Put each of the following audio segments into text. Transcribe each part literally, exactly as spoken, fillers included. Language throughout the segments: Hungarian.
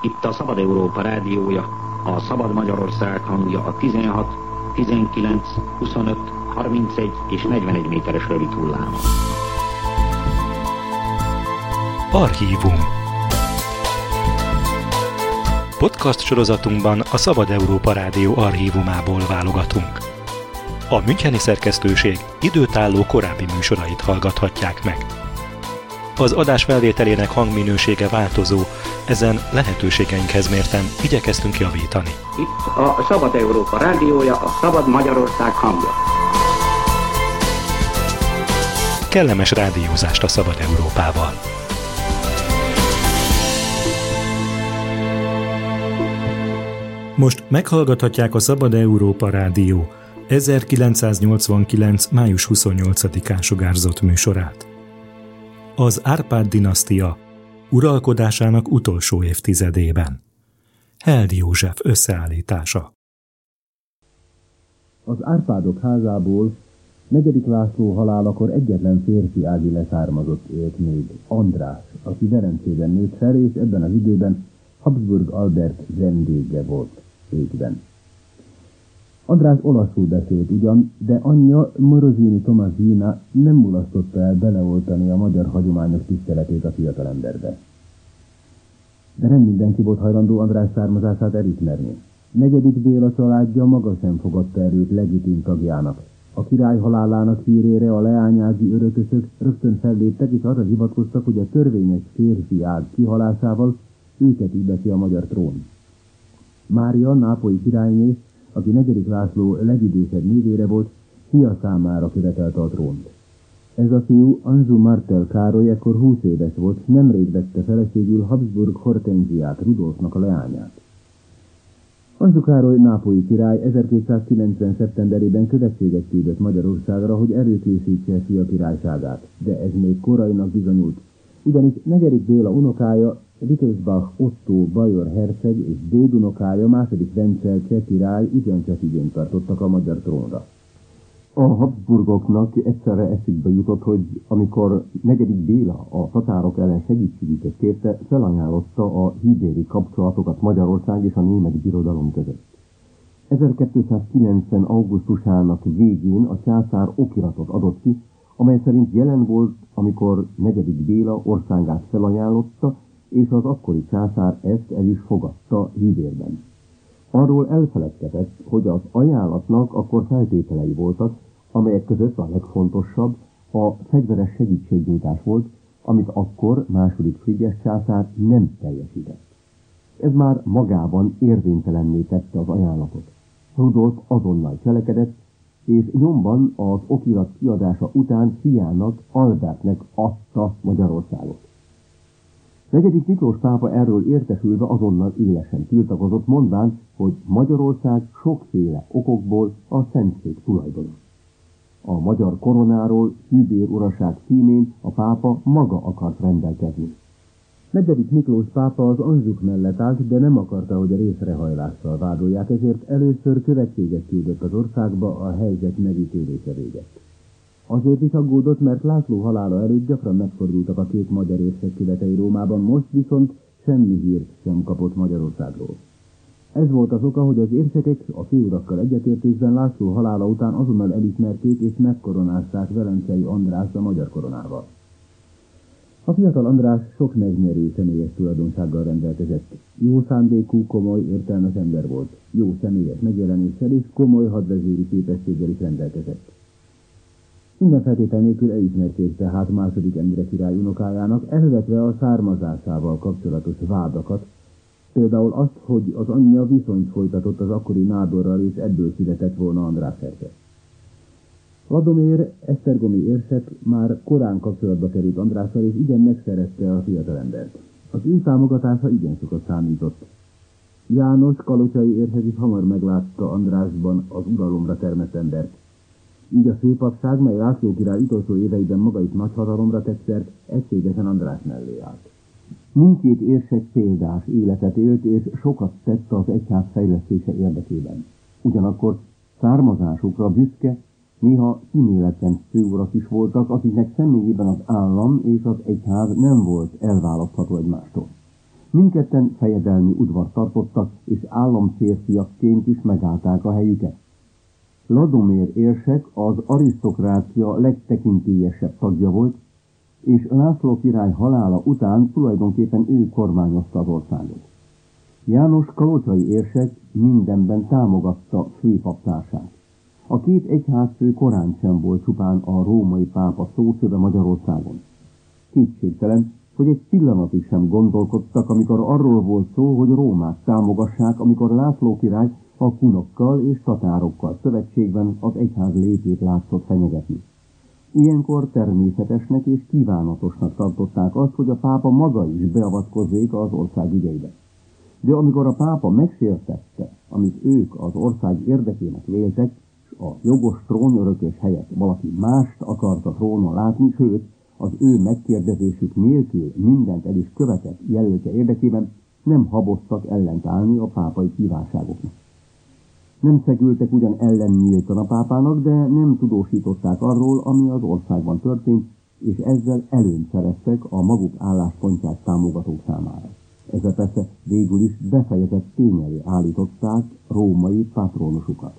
Itt a Szabad Európa rádiója, a Szabad Magyarország hangja a tizenhat, tizenkilenc, huszonöt, harmincegy és negyvenegy méteres rövid hullámon. Archívum. Podcast sorozatunkban a Szabad Európa Rádió archívumából válogatunk. A müncheni szerkesztőség időtálló korábbi műsorait hallgathatják meg. Az adás felvételének hangminősége változó, ezen lehetőségeinkhez mérten igyekeztünk javítani. Itt a Szabad Európa rádiója, a Szabad Magyarország hangja. Kellemes rádiózást a Szabad Európával! Most meghallgathatják a Szabad Európa Rádió ezerkilencszáznyolcvankilenc. május huszonnyolcadikán sugárzott műsorát. Az Árpád-dinasztia uralkodásának utolsó évtizedében. Held József összeállítása. Az Árpádok házából negyedik László halálakor egyetlen férfi ági leszármazott élt még, András, aki Velencében nőtt fel, és ebben az időben Habsburg Albert vendége volt Pécsben. András olaszul beszélt ugyan, de anyja, Morosini Tomaszina nem mulasztotta el beleoltani a magyar hagyományok tiszteletét a fiatalemberbe. De nem mindenki volt hajlandó András származását elismerni. Negyedik Béla családja maga sem fogadta el őt legitim tagjának. A király halálának hírére a leányági örökösök rögtön felléptek, és arra hivatkoztak, hogy a törvényes férfi ág kihalásával őket illeti a magyar trón. Mária, nápolyi királyné, aki negyedik László legidősebb nővére volt, fia számára követelte a trónt. Ez a fiú, Anjou Martel Károly, ekkor húsz éves volt, nemrég vette feleségül Habsburg Hortenziát, Rudolfnak a leányát. Anjou Károly, nápolyi király ezerkétszázkilencven. szeptemberében követséget küldött Magyarországra, hogy előkészítse fia királyságát, de ez még korainak bizonyult, ugyanis negyedik Béla unokája, Wittelsbach Otto bajor herceg és dédunokája, második Vencel cseh király ugyancsak igényt tartottak a magyar trónra. A Habsburgoknak egyszerre eszükbe jutott, hogy amikor negyedik Béla a tatárok ellen segítségüket kérte, felajánlotta a hűbéri kapcsolatokat Magyarország és a német birodalom között. ezerkétszázkilencven. augusztusának végén a császár okiratot adott ki, amely szerint jelen volt, amikor negyedik Béla országát felajánlotta, és az akkori császár ezt el is fogadta hűbérben. Arról elfeledkezett, hogy az ajánlatnak akkor feltételei voltak, amelyek között a legfontosabb a fegyveres segítségnyújtás volt, amit akkor második Frigyes császár nem teljesített. Ez már magában érvénytelenné tette az ajánlatot. Rudolf azonnal cselekedett, és nyomban az okirat kiadása után fiának, Albertnek adta Magyarországot. Negyedik Miklós pápa erről értesülve azonnal élesen tiltakozott, mondván, hogy Magyarország sokféle okokból a szentség tulajdona. A magyar koronáról, hűbér uraság címén a pápa maga akart rendelkezni. Negyedik Miklós pápa az Anjouk mellett állt, de nem akarta, hogy a részrehajlással vádolják, ezért először követséget küldött az országba a helyzet megítélése véget. Azért is aggódott, mert László halála előtt gyakran megfordultak a két magyar érsek követei Rómában, most viszont semmi hírt sem kapott Magyarországról. Ez volt az oka, hogy az érsekek a főurakkal egyetértésben László halála után azonnal elismerték és megkoronázták Velencei Andrást a magyar koronával. A fiatal András sok megnyerő személyes tulajdonsággal rendelkezett. Jó szándékú, komoly, értelmes ember volt. Jó személyes megjelenéssel és komoly hadvezéri képességgel is rendelkezett. Minden feltétel nélkül elismerték tehát második Endre király unokájának, elvetve a származásával kapcsolatos vádakat, például azt, hogy az anyja viszonyt folytatott az akkori nádorral, és ebből született volna András herceg. Ladomér, esztergomi érsek már korán kapcsolatba került Andrással, és igen megszerette a fiatalembert. Az ő támogatása igen sokat számított. János, kalocsai érsek is hamar meglátta Andrásban az uralomra termett embert. Így a főpapság, mely László király utolsó éveiben maga is nagy hatalomra tett szert, egységesen András mellé állt. Mindkét érsek példás életet élt, és sokat tett az egyház fejlesztése érdekében. Ugyanakkor származásukra büszke, néha kíméletlen főurak is voltak, akiknek személyében az állam és az egyház nem volt elválasztható egymástól. Mindketten fejedelmi udvar tartottak, és államférfiakként is megállták a helyüket. Ladomér érsek az arisztokrácia legtekintélyesebb tagja volt, és László király halála után tulajdonképpen ő kormányozta az országot. János kalocsai érsek mindenben támogatta főpaptársát. A két egyházfő korán sem volt csupán a római pápa szószöve Magyarországon. Kétségtelen, hogy egy pillanatig sem gondolkodtak, amikor arról volt szó, hogy Rómát támogassák, amikor László király a kunokkal és tatárokkal szövetségben az egyház létét látszott fenyegetni. Ilyenkor természetesnek és kívánatosnak tartották azt, hogy a pápa maga is beavatkozzék az ország ügyeibe. De amikor a pápa megsértette, amit ők az ország érdekének véltek, és a jogos trónörökös helyett valaki mást akart a trónon látni, sőt, az ő megkérdezésük nélkül mindent el is követett jelölte érdekében, nem haboztak ellent állni a pápai kívánságoknak. Nem szegültek ugyan ellen nyíltan a pápának, de nem tudósították arról, ami az országban történt, és ezzel előnyt szereztek a maguk álláspontját támogatók számára. Ezzel persze végül is befejezett tényelé állították római patronusukat.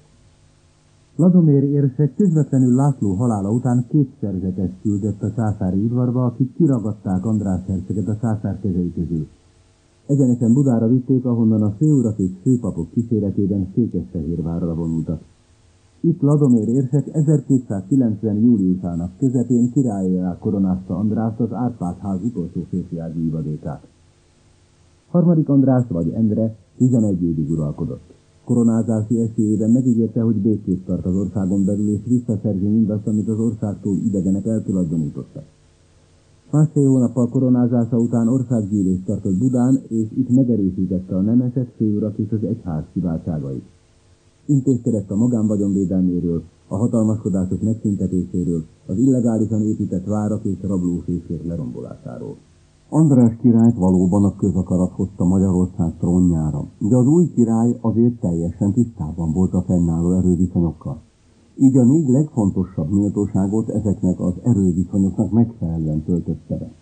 Ladomér érsek közvetlenül László halála után két szerzetet küldött a császári udvarba, akik kiragadták András herceget a császár kezei közül. Egyenesen Budára vitték, ahonnan a főurak és főpapok kíséretében Székesfehérvárra vonultak. Itt Ladomér érsek ezerkétszázkilencven júliusának közepén királlyá koronázta Andrást, az Árpád-ház utolsó férfiági ivadékát. Harmadik András vagy Endre tizenegy évig uralkodott. Koronázási esélyében megígérte, hogy békét tart az országon belül, és visszaszerzi mindazt, amit az országtól idegenek eltulajdonítottak. Másfél hónappal koronázása után országgyűlést tartott Budán, és itt megerősítette a nemesek, főurak és az egyház kiváltságait. Intézkedett a magánvagyonvédelméről, a hatalmaskodások megszüntetéséről, az illegálisan épített várak és rablófészek lerombolásáról. András királyt valóban a közakarat hozta Magyarország trónjára, de az új király azért teljesen tisztában volt a fennálló erőviszonyokkal. Így a négy legfontosabb méltóságot ezeknek az erőviszonyoknak megfelelően töltötte be.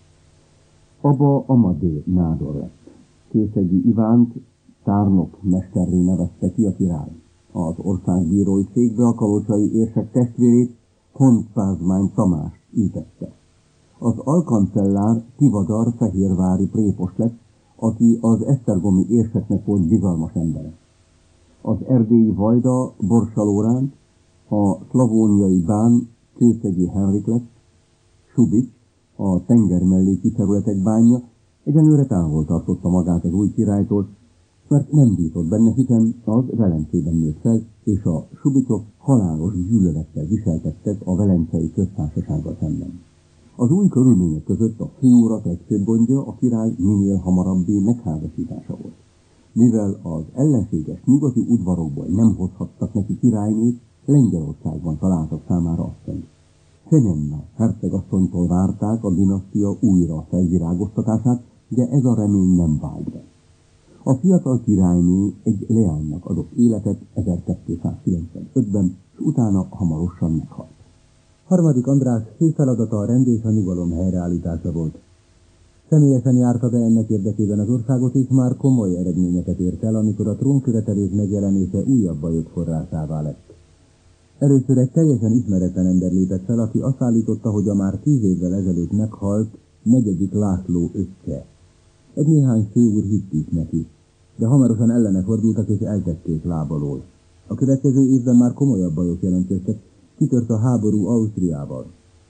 Aba Amadé nádor lett. Kőszegi Ivánt tárnok mesterré nevezte ki a király. Az országbírói székbe a kalocsai érsek testvérét, Hont Pázmány Tamást ültette. Az alkancellár Tivadar fehérvári prépost lett, aki az esztergomi érseknek volt bizalmas embere. Az erdélyi vajda Borsa Lóránt, a szlavóniai bán Kőszegi Henrik lett, Subics, a tenger melléki területek bánja, egyenlőre távol tartotta magát az új királytól, mert nem bízott benne, hiszen az Velencében nőtt fel, és a Subicsok halálos gyűlölettel viseltettek a Velencei Köztársasággal szemben. Az új körülmények között a főurak legfőbb gondja a király minél hamarabbi megházasítása volt. Mivel az ellenséges nyugati udvarokból nem hozhattak neki királynét, Lengyelországban találtak számára asszonyt. Fenyemna hercegasszonytól várták a dinasztia újra felvirágoztatását, de ez a remény nem vált be. A fiatal királyné egy leánynak adott életet ezerkétszázkilencvenötben, és utána hamarosan meghalt. Harmadik András fő feladata a rend és a nyugalom helyreállítása volt. Személyesen járta be ennek érdekében az országot, és már komoly eredményeket ért el, amikor a trónkövetelők megjelenése újabb bajok forrásává lett. Először egy teljesen ismeretlen ember lépett fel, aki azt állította, hogy a már tíz évvel ezelőtt meghalt negyedik László öccse. Egy néhány főúr hitték neki, de hamarosan ellene fordultak és eltették lábalól. A következő évben már komolyabb bajok jelentkeztek, kitört a háború Ausztriával.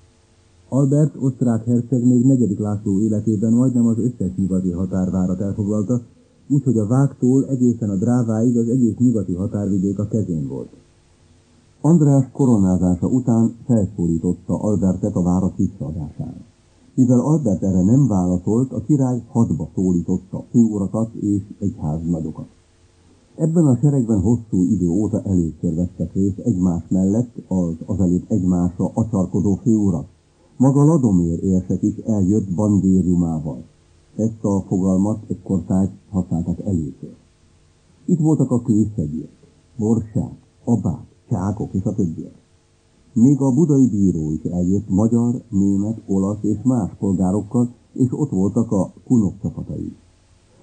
Albert osztrák herceg még negyedik László életében majdnem az összes nyugati határvárat elfoglalta, úgyhogy a Vágtól egészen a Dráváig az egész nyugati határvidék a kezén volt. András koronázása után felszólította Albertet a várat visszaadására. Mivel Albert erre nem válaszolt, a király hadba szólította a főurakat és egyháznagyokat. Ebben a seregben hosszú idő óta először vettek részt egymás mellett az azelőtt egymásra acsarkodó főurak. Maga Ladomér érsek is eljött bandériumával. Ezt a fogalmat ekkortájt használtak először. Itt voltak a kőszegiek, borsák, abák, csákok és a többiek. Még a budai bíró is eljött magyar, német, olasz és más polgárokkal, és ott voltak a kunok csapatai.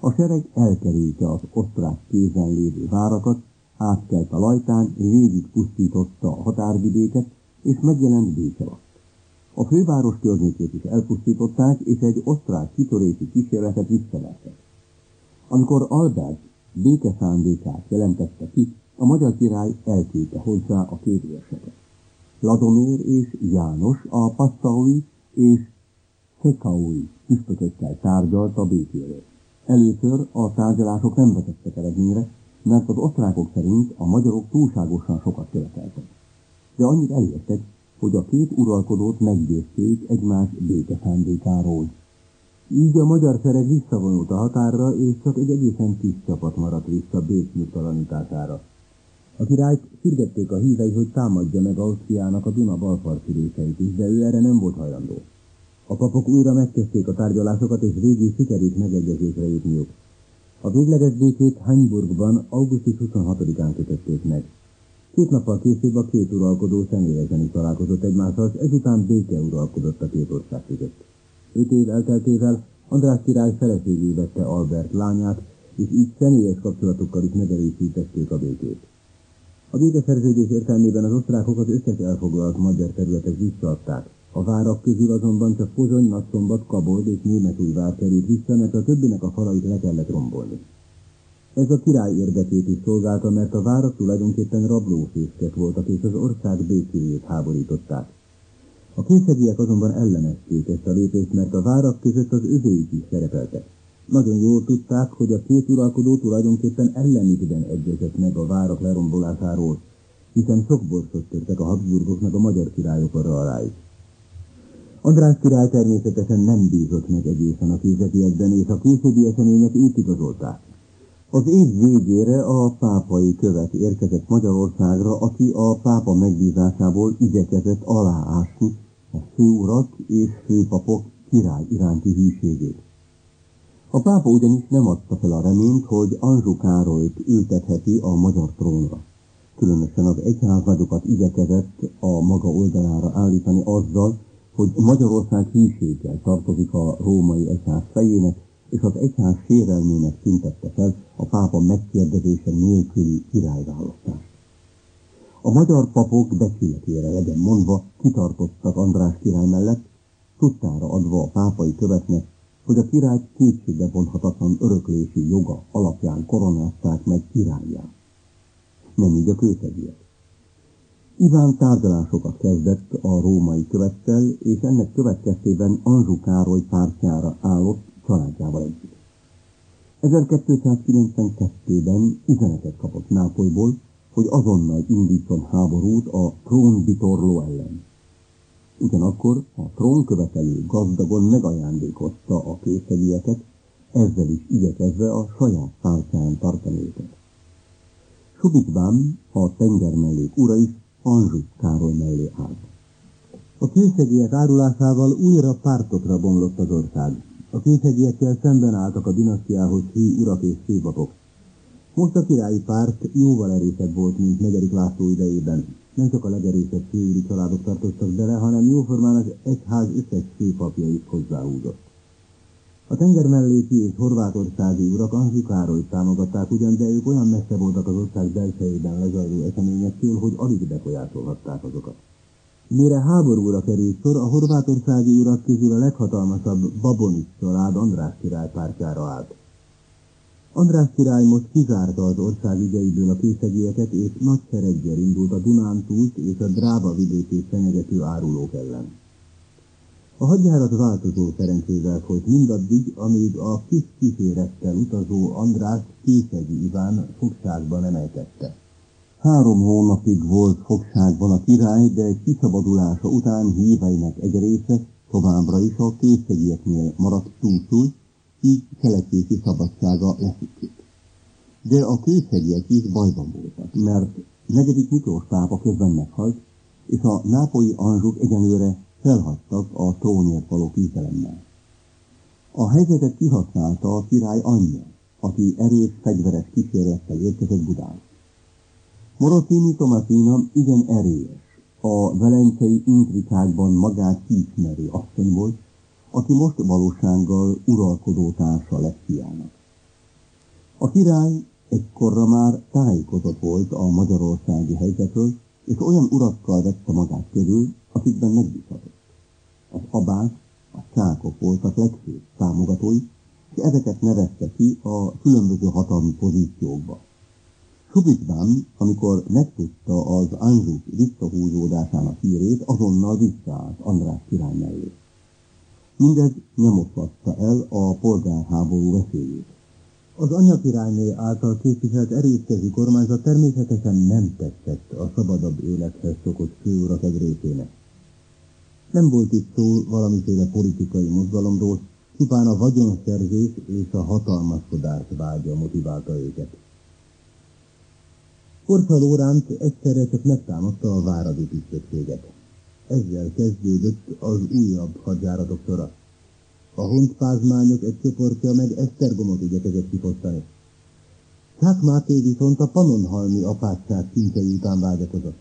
A sereg elkerülte az osztrák kézen lévő várakat, átkelt a Lajtán, végig pusztította a határvidéket, és megjelent Bécs alatt. A főváros környékét is elpusztították, és egy osztrák kitörési kísérletet visszavertek. Amikor Albert békeszándékát jelentette ki, a magyar király elküldte hozzá a két érseket. Ladomér és János a passzaui és szekaui püspökökkel tárgyalt a békéről. Először a tárgyalások nem vezettek eredményre, mert az osztrákok szerint a magyarok túlságosan sokat követeltek. De annyit elértek, hogy a két uralkodót meggyőzték egymás békeszándékáról. Így a magyar sereg visszavonult a határra, és csak egy egészen kis csapat maradt vissza Bécs nyugtalanítására. A királyt sürgették a hívei, hogy támadja meg Ausztriának a Duna balparti részeit is, de ő erre nem volt hajlandó. A papok újra megkezdték a tárgyalásokat, és végül sikerült megegyezésre jutniuk. A végleges békét Hamburgban augusztus huszonhatodikán kötötték meg. Két nappal később a két uralkodó személyesen is találkozott egymással, és ezután béke uralkodott a két ország között. Öt év elteltével András király feleségül vette Albert lányát, és így személyes kapcsolatokkal is megerősítették a békét. A békeszerződés értelmében az osztrákok az összes elfoglalt magyar területet visszaadták. A várak közül azonban csak Pozsony, Nagyszombat, Kabold és Németújvár került vissza, mert a többinek a falait le kellett rombolni. Ez a király érdekét is szolgálta, mert a várak tulajdonképpen rablófészkek voltak, és az ország békéjét háborították. A készegiek azonban ellenezték ezt a lépést, mert a várak között az övéik is szerepeltek. Nagyon jól tudták, hogy a két uralkodó tulajdonképpen ellenükben egyezett meg a várak lerombolásáról, hiszen sok borsot törtek a Habsburgok meg a magyar királyok arra alájuk. András király természetesen nem bízott meg egészen a készegiekben, és a későbbi események őt igazolták. Az év végére a pápai követ érkezett Magyarországra, aki a pápa megbízásából igyekezett aláásni a főurak és főpapok király iránti hűségét. A pápa ugyanis nem adta fel a reményt, hogy Anjou Károlyt ültetheti a magyar trónra. Különösen az egyháznagyokat igyekezett a maga oldalára állítani azzal, hogy Magyarország hűséggel tartozik a római egyház fejének, és az egyház sérelmének tüntette fel a pápa megkérdezése nélküli királyválasztást. A magyar papok becsületére legyen mondva kitartottak András király mellett, tudtára adva a pápai követnek, hogy a királyt kétségbe vonhatatlan öröklési joga alapján koronázták meg királlyá. Nem így a kőszegiek. Iván tárgyalásokat kezdett a római követtel, és ennek következtében Anjou Károly pártjára állott családjával együtt. ezerkétszázkilencvenkettőben üzenetet kapott Nápolyból, hogy azonnal indítson háborút a trónbitorló ellen. Ugyanakkor a trónkövetelő gazdagon megajándékozta a készegieket, ezzel is igyekezve a saját pártján tartani őket. Subikván, a tengermellék ura is Anjou Károly mellé állt. A készegiek árulásával újra pártokra bomlott az ország. A készegiekkel szemben álltak a dinasztiához hű urak és főpapok. Most a királyi párt jóval erősebb volt, mint negyedik László idejében. Nem csak a legerősebb főúri családok tartoztak bele, hanem jóformán az egyház összes főpapja is hozzáhúzott. A tengermelléki és horvátországi urak Anjou Károlyt támogatták ugyan, de ők olyan messze voltak az ország belsejében lezajló eseményektől, hogy alig befolyásolhatták azokat. Mire háborúra került sor, a horvátországi urak közül a leghatalmasabb Babonich család András király pártjára állt. András király most kizárta az ország ügyeiből a készegieket, és nagy sereggel indult a Dunántúlt és a Dráva vidékét fenyegető árulók ellen. A hadjárat változó szerencsével folyt mindaddig, amíg a kis kísérettel utazó András készegi Iván fogságban emelkedte. Három hónapig volt fogságban a király, de kiszabadulása után híveinek egy része továbbra is a készegieknél maradt túlszul, így cselekvési szabadsága leszűkült. De a készegiek is bajban voltak, mert negyedik Miklós pápa közben meghalt, és a nápolyi Anjouk egyenlőre felhagytak a trónért való küzdelemmel. A helyzetet kihasználta a király anyja, aki erős fegyveres kísérlettel érkezett Budára. Morosini Tomasina igen erős, a velencei intrikákban magát kiismerő asszony volt, aki most valósággal uralkodó társa lett fiának. A király egykorra már tájékozott volt a magyarországi helyzetről, és olyan urakkal vette magát körül, akikben megbízhatott. Az abák, a csákok voltak legfőbb támogatói, és ezeket nevezte ki a különböző hatalmi pozíciókba. Subikván, amikor megtudta az Anzsuk visszahúzódásának hírét, azonnal visszaállt András király mellé. Mindez nem oszlatta el a polgárháború veszélyét. Az anyakirályné által képviselt erőszkezű kormányzat természetesen nem tetszett a szabadabb élethez szokott főurak egy részének. Nem volt itt szó valamiféle politikai mozgalomról, csupán a vagyonszerzés és a hatalmaskodás vágya motiválta őket. Korsa Lóránt egyszerre csak megtámadta a váradi püspökséget. Ezzel kezdődött az újabb hadjáratok sora. A honpázmányok egy csoportja meg Esztergomot igyekezett kifosztani. Csák Máté viszont a Pannonhalmi apátság szintjei után vágyakozott.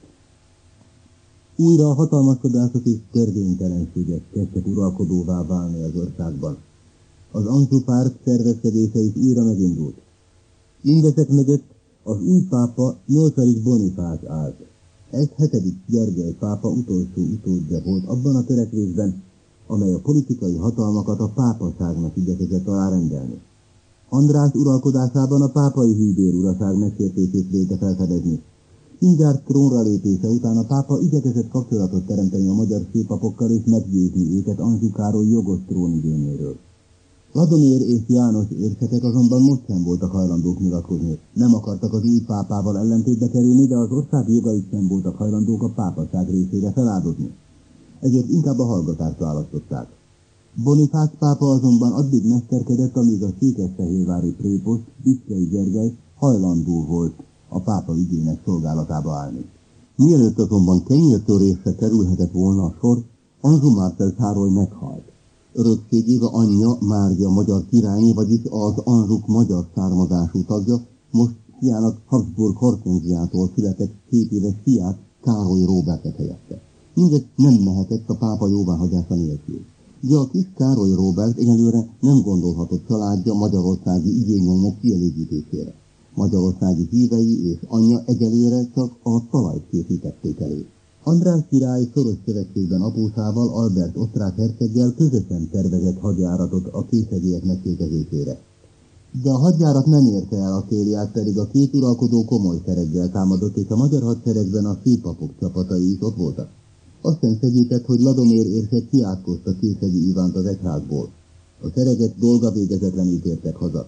Újra a hatalmaskodások és törvénytelenségek kezdtek uralkodóvá válni az országban. Az Anjou párt szervezkedése is újra megindult. Mindezek mögött az új pápa nyolcadik Bonifác állt. Ez hetedik Gergely pápa utolsó utódja volt abban a törekvésben, amely a politikai hatalmakat a pápaságnak igyekezett alárendelni. András uralkodásában a pápai hűbéruraság megsértését vélte felfedezni. Mindjárt trónra lépése után a pápa igyekezett kapcsolatot teremteni a magyar főpapokkal és meggyőzni őket Anjou Károly jogos trónigényéről. Ladomér és János érsetek azonban most sem voltak hajlandók nyilatkozni. Nem akartak az új pápával ellentétbe kerülni, de az ország jogait sem voltak hajlandók a pápaság részére feláldozni. Ezért inkább a hallgatást választották. Bonifác pápa azonban addig mesterkedett, amíg a székesfehérvári prépost, Biszkei Gergely hajlandó volt a pápa ügyének szolgálatába állni. Mielőtt azonban kenyértörésre kerülhetett volna a sor, Anjou Martel Károly meghalt. Örökségébe anyja Mária magyar királyné, vagyis az Anjouk magyar származású tagja, most fiának Habsburg Hortensiától született két éves fiát, Károly Róbertet helyezte. Mindez nem mehetett a pápa jóváhagyása nélkül. De a kis Károly Róbert egyelőre nem gondolhatott családja magyarországi igényeinek kielégítésére. Magyarországi hívei és anyja egyelőre csak a talajt készítették elő. András király szoros szövetségben apósával, Albert osztrák herceggel közösen tervezett hadjáratot a késegélyek megkérdezésére. De a hadjárat nem érte el a célját, pedig a két uralkodó komoly sereggel támadott, és a magyar hadseregben a főpapok csapatai is ott voltak. Azt sem segített, hogy Ladomér érsek kiátkozta Késegi Ivánt az egyházból. A sereget dolga végezetlenül tértek haza.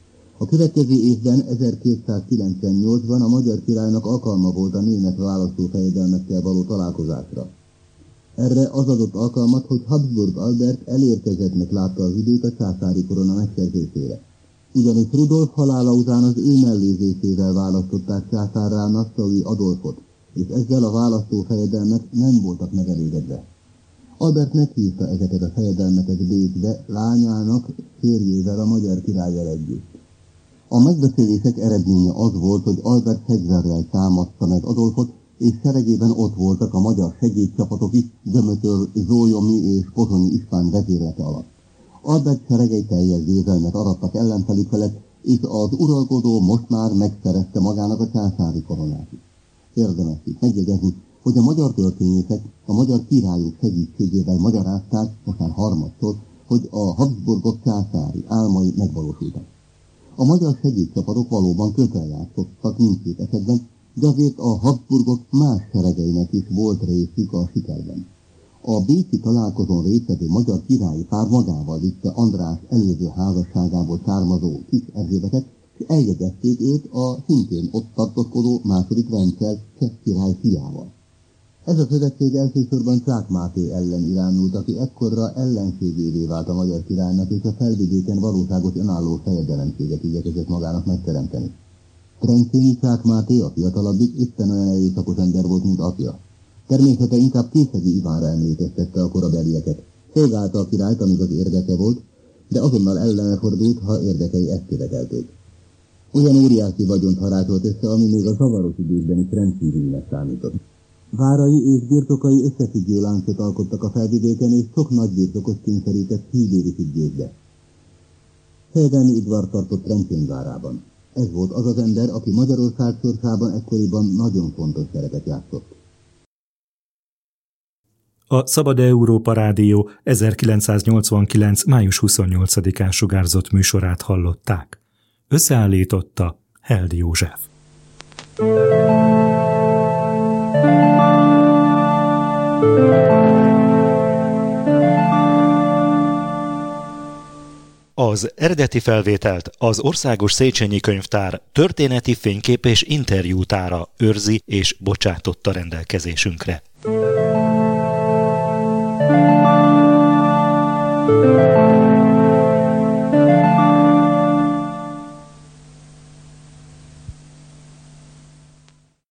A következő évben, ezerkétszázkilencvennyolcban a magyar királynak alkalma volt a német választófejedelmekkel való találkozásra. Erre az adott alkalmat, hogy Habsburg Albert elérkezettnek látta az időt a császári korona megszerzésére. Ugyanis Rudolf halála után az ő mellőzésével választották császárrá Nassau-i Adolfot, és ezzel a választófejedelmek nem voltak megelégedve. Albert meghívta ezeket a fejedelmeket Bécsbe lányának férjével, a magyar királlyal együtt. A megbeszélések eredménye az volt, hogy Albert fegyverrel támadta meg Adolfot, és seregében ott voltak a magyar segédcsapatok is, Dömötör, Zólyomi és Pozsonyi István vezérlete alatt. Albert seregei teljes győzelmet arattak ellenfelük felett, és az uralkodó most már megszerezte magának a császári koronát is. Érdemes is megjegyezni, hogy a magyar történészek a magyar királyok segítségével magyarázták, most már harmadszor, hogy a Habsburgok császári álmai megvalósultak. A magyar segédcsapatok valóban köteljátszottak mindkét esetben, de azért a Habsburgok más seregeinek is volt részük a sikerben. A bécsi találkozón résztvevő magyar királyi pár magával vitte András előző házasságából származó kis Erzsébetet, és eljegyezték őt a szintén ott tartózkodó második Vencel cseh király fiával. Ez a szövetség elsősorban Csák Máté ellen irányult, aki ekkorra ellenségévé vált a magyar királynak, és a felvidéken valóságos önálló fejedelemséget igyekezett magának megteremteni. Trencsényi Csák Máté, a fiatalabbik, éppen olyan erőszakos ember volt, mint apja. Természete inkább Késegi Ivánra emlékeztette a korabelieket. Szolgálta a királyt, amíg az érdeke volt, de azonnal ellene fordult, ha érdekei ezt követelték. Olyan óriási vagyont harácsolt össze, ami még a zavaros időkben is rendkívülnek számított. Várai és birtokai összefüggő láncot alkottak a felvidéken, és sok nagy birtokot kényszerített hídéri függésbe. Fejedelmi udvar tartott Trencsén várában. Ez volt az az ember, aki Magyarország sorsában ekkoriban nagyon fontos szerepet játszott. A Szabad Európa Rádió ezerkilencszáznyolcvankilenc. május huszonnyolcadikán sugárzott műsorát hallották. Összeállította Heldi József. Az eredeti felvételt az Országos Széchenyi Könyvtár történeti fénykép és interjútára őrzi és bocsátotta rendelkezésünkre.